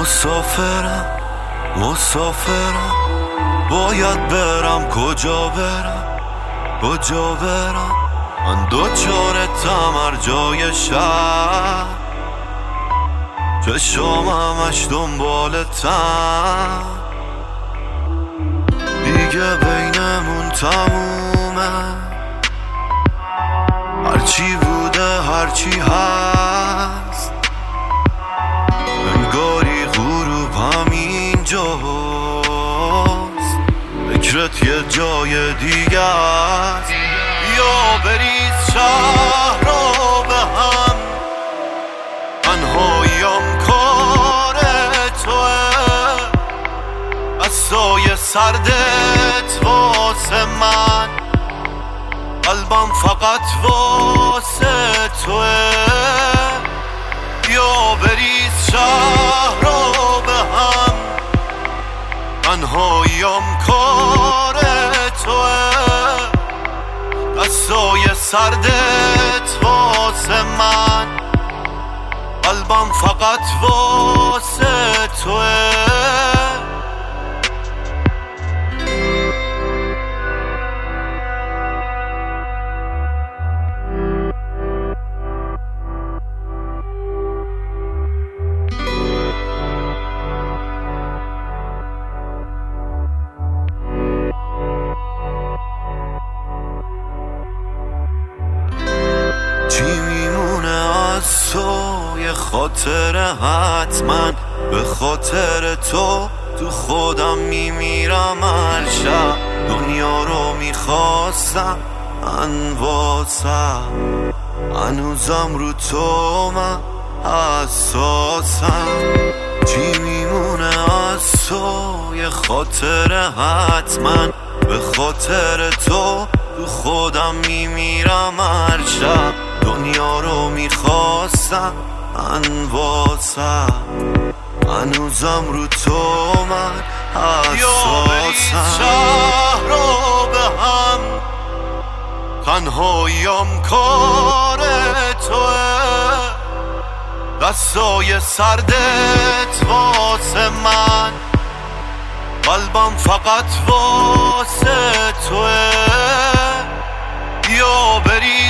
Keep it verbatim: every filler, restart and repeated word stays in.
مسافرم مسافرم باید برم، کجا برم کجا برم؟ من دوچارتم هر جای شهر، چشام همش دنبالتم، دیگه بینمون تمومه، هرچی بوده هرچی هست، انگاری غروب همینجاست، فکرت یه جای دیگه است. یا بریز شهر رو به هم، تنهاییم کار توه، بسای سردت واسه من، قلبم فقط واسه توه. یا بریز شهر رو به هم، تنهاییم کار توه، دستای سردت واسه من، قلبم فقط واسه توه. چی میمونه از تو؟ یه خاطره حتما، به خاطر تو تو خودم میمیرم هر شب، دنیا رو میخواستم من واسم، هنوزم رو تو من حساسم. چی میمونه از تو؟ یه خاطره حتما، به خاطر تو تو خودم میمیرم هر شب، دنیا رو میخواستم من واسم، هنوزم رو تو من حساسم. یا بریز شهر رو به هم، تنهاییم کار توه، دستای سردت واسه من، قلبم فقط واسه توه. یا بریز